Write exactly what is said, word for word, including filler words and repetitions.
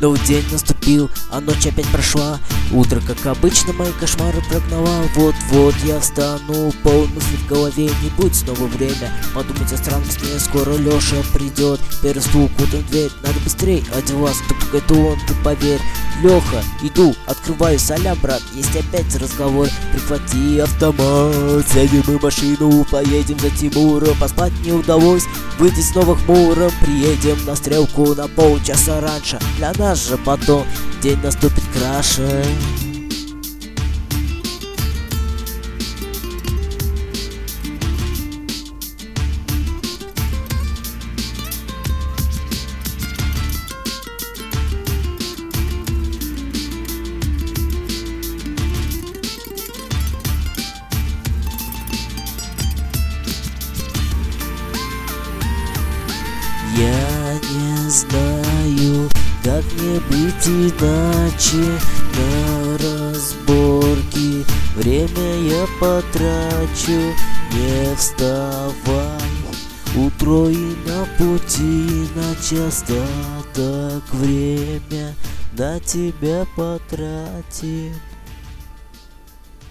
Новый день наступил, а ночь опять прошла. Утро, как обычно, мои кошмары прогнала. Вот-вот я встану, полный мысли в голове. Не будет снова время подумать о странном сне. Скоро Лёша придет, первый стук, вот он дверь. Надо быстрей одеваться, только это он, ты поверь. Лёха, иду, открываю, салям, брат. Есть опять разговор, прихвати автомат. Сядем мы в машину, поедем за Тимуром. Поспать не удалось, выйти снова хмуром. Приедем на стрелку на полчаса раньше. Для нас же потом день наступит краше. Я не знаю, как мне быть иначе. На разборки время я потрачу. Не вставай, утро и на пути. На остаток время на тебя потратим.